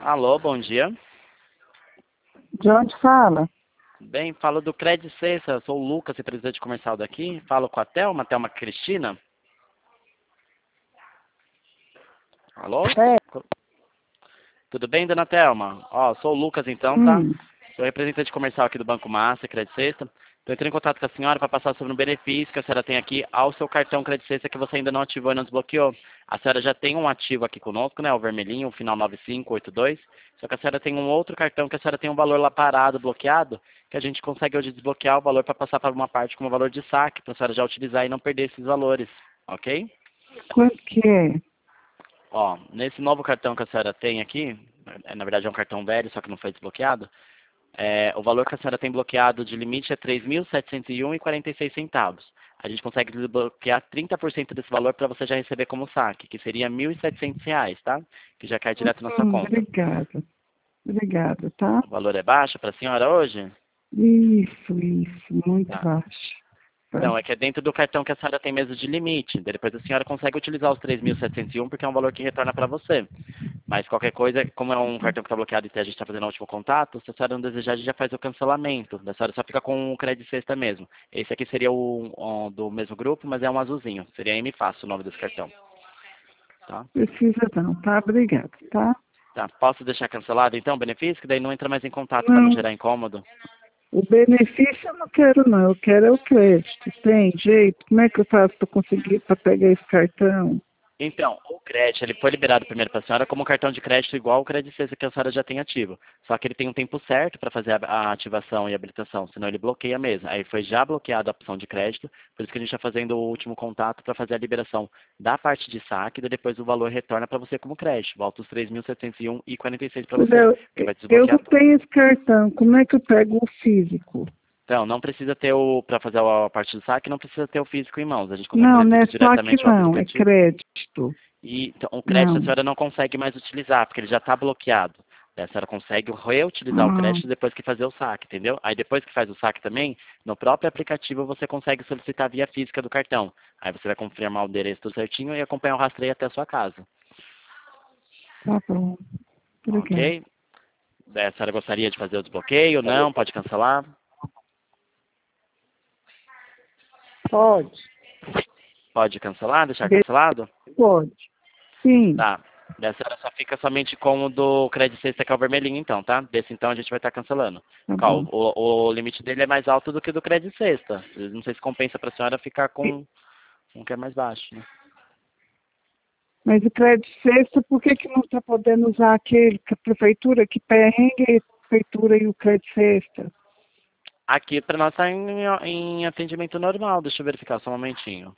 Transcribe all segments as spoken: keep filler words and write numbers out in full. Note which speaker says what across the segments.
Speaker 1: Alô, bom dia.
Speaker 2: De onde fala?
Speaker 1: Bem, falo do Credit Sexta, sou o Lucas, representante comercial daqui. Falo com a Thelma, Thelma Cristina. Alô?
Speaker 2: É.
Speaker 1: Tudo bem, dona Thelma? Ó, sou o Lucas então, tá?
Speaker 2: Hum.
Speaker 1: Sou representante comercial aqui do Banco Master, Credit Sexta. Estou entrando em contato com a senhora para passar sobre um benefício que a senhora tem aqui ao seu cartão Credit Sexta que você ainda não ativou e não desbloqueou. A senhora já tem um ativo aqui conosco, né? O vermelhinho, o final nove cinco oito dois. Só que a senhora tem um outro cartão que a senhora tem um valor lá parado, bloqueado, que a gente consegue hoje desbloquear o valor para passar para uma parte como valor de saque, para a senhora já utilizar e não perder esses valores, ok?
Speaker 2: Quanto que é?
Speaker 1: Ó, nesse novo cartão que a senhora tem aqui, é, na verdade é um cartão velho, só que não foi desbloqueado, é, o valor que a senhora tem bloqueado de limite é três mil setecentos e um reais e quarenta e seis centavos. A gente consegue desbloquear trinta por cento desse valor para você já receber como saque, que seria mil e setecentos reais, tá? Que já cai direto na sua
Speaker 2: Hum,
Speaker 1: conta.
Speaker 2: obrigada. Obrigada, tá?
Speaker 1: O valor é baixo para a senhora hoje?
Speaker 2: Isso, isso, muito
Speaker 1: Tá.
Speaker 2: baixo. Tá.
Speaker 1: Não, é que é dentro do cartão que a senhora tem mesmo de limite. Depois a senhora consegue utilizar os três mil setecentos e um porque é um valor que retorna para você. Mas qualquer coisa, como é um cartão que está bloqueado e a gente está fazendo o último contato, se a senhora não desejar, a gente já faz o cancelamento. A senhora só fica com o crédito sexta mesmo. Esse aqui seria o, o do mesmo grupo, mas é um azulzinho. Seria M Fácil o nome desse cartão. Tá?
Speaker 2: Precisa não, tá? Obrigada, tá?
Speaker 1: Tá. Posso deixar cancelado então o benefício? Que daí não entra mais em contato para não
Speaker 2: Não,
Speaker 1: gerar incômodo.
Speaker 2: o benefício eu não quero não, eu quero é o crédito. Tem jeito? Como é que eu faço para conseguir, para pegar esse cartão?
Speaker 1: Então, o crédito, ele foi liberado primeiro para a senhora como um cartão de crédito igual o crédito Sexta que a senhora já tem ativo. Só que ele tem um tempo certo para fazer a, a ativação e habilitação, senão ele bloqueia mesmo. Aí foi já bloqueada a opção de crédito, por isso que a gente está fazendo o último contato para fazer a liberação da parte de saque e depois o valor retorna para você como crédito. Volta os três mil setecentos e um reais e quarenta e seis para você,
Speaker 2: Eu,
Speaker 1: que vai
Speaker 2: eu
Speaker 1: desbloquear
Speaker 2: não
Speaker 1: tudo.
Speaker 2: tenho esse cartão, como é que eu pego o físico?
Speaker 1: Então, não precisa ter o, para fazer a parte do saque, não precisa ter o físico em mãos. A gente consegue
Speaker 2: Não,
Speaker 1: fazer
Speaker 2: não é
Speaker 1: tudo
Speaker 2: saque
Speaker 1: diretamente ao
Speaker 2: não, é
Speaker 1: aplicativo.
Speaker 2: crédito.
Speaker 1: E então, o crédito a
Speaker 2: Não.
Speaker 1: senhora não consegue mais utilizar, porque ele já está bloqueado. Daí a senhora consegue reutilizar o
Speaker 2: Ah,
Speaker 1: crédito depois que fazer o saque, entendeu? Aí depois que faz o saque também, no próprio aplicativo você consegue solicitar via física do cartão. Aí você vai confirmar o endereço tudo certinho e acompanhar o rastreio até a sua casa.
Speaker 2: tá bom. Obrigada.
Speaker 1: Ok? Daí a senhora gostaria de fazer o desbloqueio? Não? Pode cancelar?
Speaker 2: Pode.
Speaker 1: Pode cancelar? Deixar
Speaker 2: Be-
Speaker 1: cancelado?
Speaker 2: Pode. Sim.
Speaker 1: Tá. Daí a senhora só fica somente com o do crédito sexta, que é o vermelhinho, então, tá? Desse, então, a gente vai estar cancelando.
Speaker 2: Tá
Speaker 1: Qual?
Speaker 2: bom.
Speaker 1: O, o limite dele é mais alto do que o do crédito sexta. Não sei se compensa para a senhora ficar com um que é mais baixo, né?
Speaker 2: Mas o crédito sexta, por que, que não está podendo usar aquele que a prefeitura, que perrengue é a prefeitura e o crédito sexta?
Speaker 1: Aqui para nós tá em, em atendimento normal. Deixa eu verificar só um momentinho.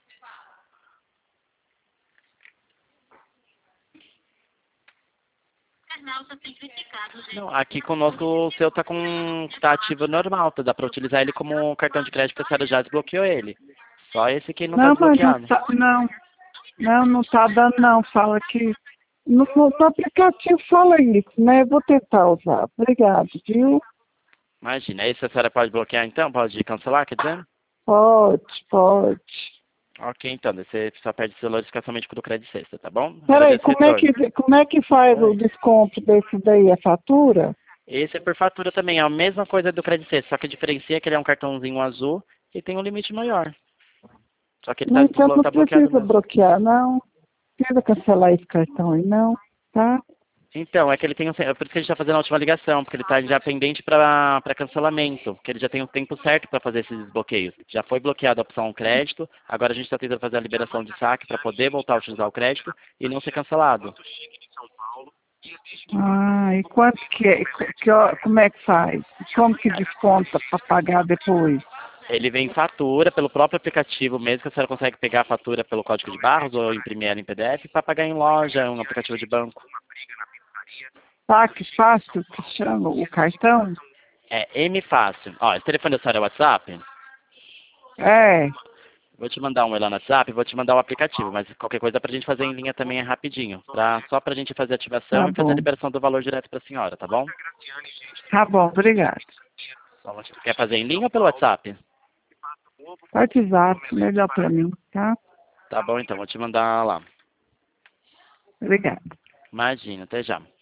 Speaker 1: Não, aqui conosco o seu tá com tá ativo normal, tá? Dá para utilizar ele como cartão de crédito que a senhora já desbloqueou ele. Só esse que não tá
Speaker 2: Não, mas não
Speaker 1: desbloqueado.
Speaker 2: tá, não, não, não tá dando não, fala que no, no, no aplicativo fala isso, né? Eu vou tentar usar. Obrigado, viu?
Speaker 1: Imagina, esse a senhora pode bloquear então? Pode cancelar, quer dizer?
Speaker 2: Pode, pode.
Speaker 1: Ok, então, daí você só perde o celular ficar somente com o crédito sexta, tá bom?
Speaker 2: Peraí,
Speaker 1: Agradeço o
Speaker 2: como é
Speaker 1: retorno.
Speaker 2: que, como é que faz o
Speaker 1: Oi.
Speaker 2: desconto desse daí? A fatura?
Speaker 1: Esse é por fatura também, é a mesma coisa do crédito sexta, só que a diferença é que ele é um cartãozinho azul e tem um limite maior. Só que ele tá,
Speaker 2: Não, então não
Speaker 1: tá bloqueado
Speaker 2: precisa
Speaker 1: mesmo.
Speaker 2: bloquear, não. Não precisa cancelar esse cartão aí, não. Tá?
Speaker 1: Então, é que ele tem um, é por isso que a gente está fazendo a última ligação, porque ele está já pendente para cancelamento, porque ele já tem o tempo certo para fazer esses desbloqueios. Já foi bloqueada a opção crédito, agora a gente está tentando fazer a liberação de saque para poder voltar a utilizar o crédito e não ser cancelado.
Speaker 2: Ah, e quanto que é? Que, ó, como é que faz? Como que desconta para pagar depois?
Speaker 1: Ele vem em fatura pelo próprio aplicativo mesmo, que a senhora consegue pegar a fatura pelo código de barras ou imprimir ela em P D F para pagar em loja, um aplicativo de banco.
Speaker 2: Saque fácil, que chama o cartão?
Speaker 1: É M Fácil. Ó, esse telefone da senhora é WhatsApp?
Speaker 2: É,
Speaker 1: Vou te mandar um lá no WhatsApp, vou te mandar o aplicativo, mas qualquer coisa pra gente fazer em linha também é rapidinho. Pra, só pra gente fazer a ativação
Speaker 2: tá
Speaker 1: e fazer a
Speaker 2: bom.
Speaker 1: liberação do valor direto pra senhora, tá bom?
Speaker 2: Tá bom, obrigado.
Speaker 1: Então, quer fazer em linha ou pelo WhatsApp?
Speaker 2: WhatsApp, melhor para mim, tá?
Speaker 1: Tá bom, então, vou te mandar lá.
Speaker 2: Obrigado.
Speaker 1: Imagina, até já.